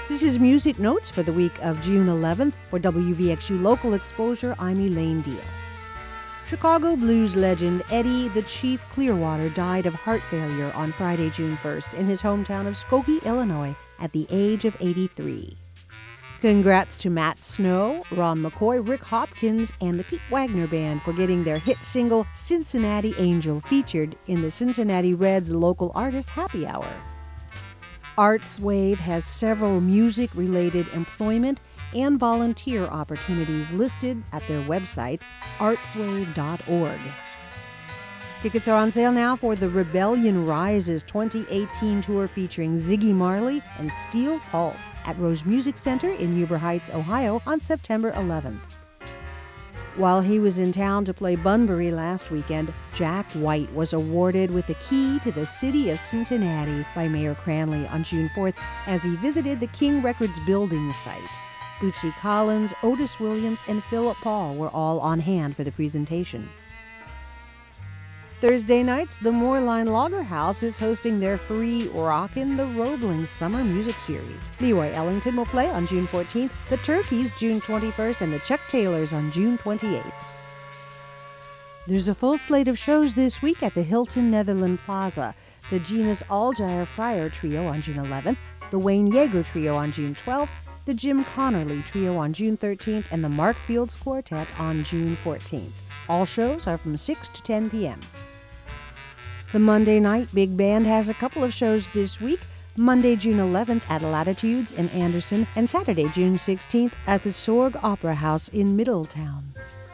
This is Music Notes for the week of June 11th. For WVXU Local Exposure, I'm Elaine Deal. Chicago blues legend Eddie "The Chief" Clearwater died of heart failure on Friday, June 1st in his hometown of Skokie, Illinois, at the age of 83. Congrats to Matt Snow, Ron McCoy, Rick Hopkins, and the Pete Wagner Band for getting their hit single Cincinnati Angel featured in the Cincinnati Reds Local Artist Happy Hour. ArtsWave has several music-related employment and volunteer opportunities listed at their website, artswave.org. Tickets are on sale now for the Rebellion Rises 2018 tour featuring Ziggy Marley and Steel Pulse at Rose Music Center in Huber Heights, Ohio on September 11th. While he was in town to play Bunbury last weekend, Jack White was awarded with the key to the city of Cincinnati by Mayor Cranley on June 4th as he visited the King Records building site. Bootsy Collins, Otis Williams, and Philip Paul were all on hand for the presentation. Thursday nights, the Moorline Lager House is hosting their free Rockin' the Roebling Summer Music Series. Leroy Ellington will play on June 14th, the Turkeys June 21st, and the Chuck Taylors on June 28th. There's a full slate of shows this week at the Hilton Netherland Plaza. The Genus Algier Friar Trio on June 11th, the Wayne Yeager Trio on June 12th, the Jim Connerly Trio on June 13th, and the Mark Fields Quartet on June 14th. All shows are from 6 to 10 p.m. The Monday Night Big Band has a couple of shows this week. Monday, June 11th at Latitudes in Anderson, and Saturday, June 16th at the Sorg Opera House in Middletown.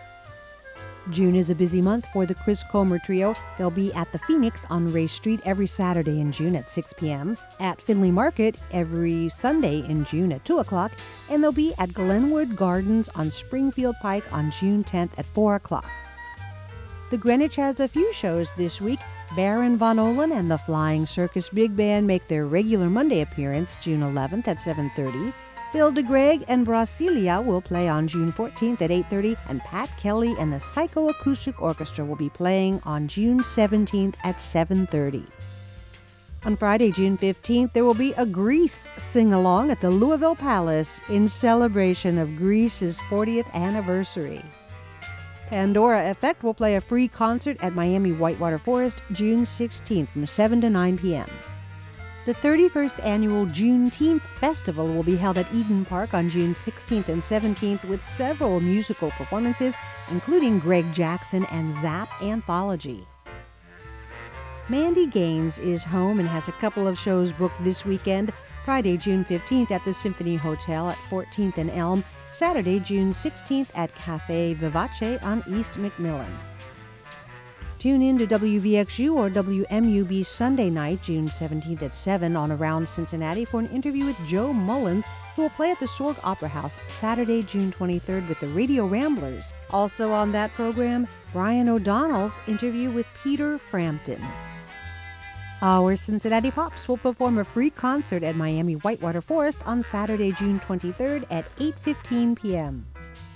June is a busy month for the Chris Comer Trio. They'll be at the Phoenix on Ray Street every Saturday in June at 6 p.m., at Finley Market every Sunday in June at 2 o'clock, and they'll be at Glenwood Gardens on Springfield Pike on June 10th at 4 o'clock. The Greenwich has a few shows this week. Baron Von Olen and the Flying Circus Big Band make their regular Monday appearance June 11th at 7:30. Phil DeGreg and Brasilia will play on June 14th at 8:30, and Pat Kelly and the Psychoacoustic Orchestra will be playing on June 17th at 7:30. On Friday, June 15th, there will be a Grease sing-along at the Louisville Palace in celebration of Grease's 40th anniversary. Pandora Effect will play a free concert at Miami Whitewater Forest June 16th from 7 to 9 p.m. The 31st annual Juneteenth Festival will be held at Eden Park on June 16th and 17th with several musical performances, including Greg Jackson and Zapp Anthology. Mandy Gaines is home and has a couple of shows booked this weekend. Friday, June 15th at the Symphony Hotel at 14th and Elm, Saturday, June 16th at Cafe Vivace on East McMillan. Tune in to WVXU or WMUB Sunday night, June 17th at 7 on Around Cincinnati for an interview with Joe Mullins, who will play at the Sorg Opera House Saturday, June 23rd with the Radio Ramblers. Also on that program, Brian O'Donnell's interview with Peter Frampton. Our Cincinnati Pops will perform a free concert at Miami Whitewater Forest on Saturday, June 23rd at 8:15 p.m.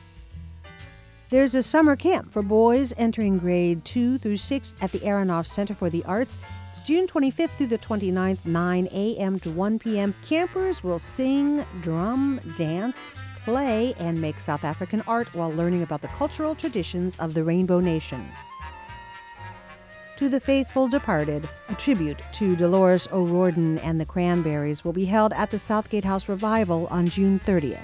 There's a summer camp for boys entering grade 2 through 6 at the Aronoff Center for the Arts. It's June 25th through the 29th, 9 a.m. to 1 p.m. Campers will sing, drum, dance, play, and make South African art while learning about the cultural traditions of the Rainbow Nation. To the Faithful Departed, a tribute to Dolores O'Riordan and the Cranberries will be held at the Southgate House Revival on June 30th.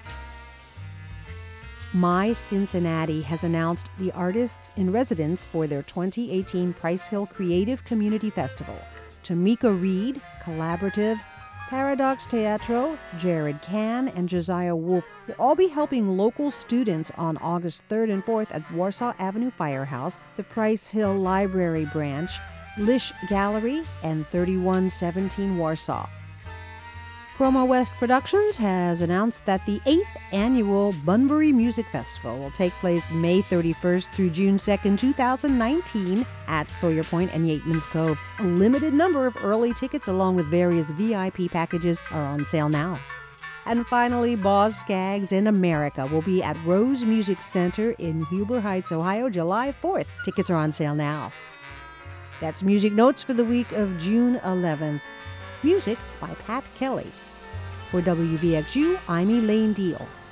My Cincinnati has announced the artists in residence for their 2018 Price Hill Creative Community Festival. Tamika Reed, Collaborative, Paradox Teatro, Jared Kahn, and Josiah Wolf will all be helping local students on August 3rd and 4th at Warsaw Avenue Firehouse, the Price Hill Library Branch, Lish Gallery, and 3117 Warsaw. Promo West Productions has announced that the 8th annual Bunbury Music Festival will take place May 31st through June 2nd, 2019 at Sawyer Point and Yateman's Cove. A limited number of early tickets along with various VIP packages are on sale now. And finally, Boz Scaggs in America will be at Rose Music Center in Huber Heights, Ohio, July 4th. Tickets are on sale now. That's Music Notes for the week of June 11th. Music by Pat Kelly. For WVXU, I'm Elaine Deal.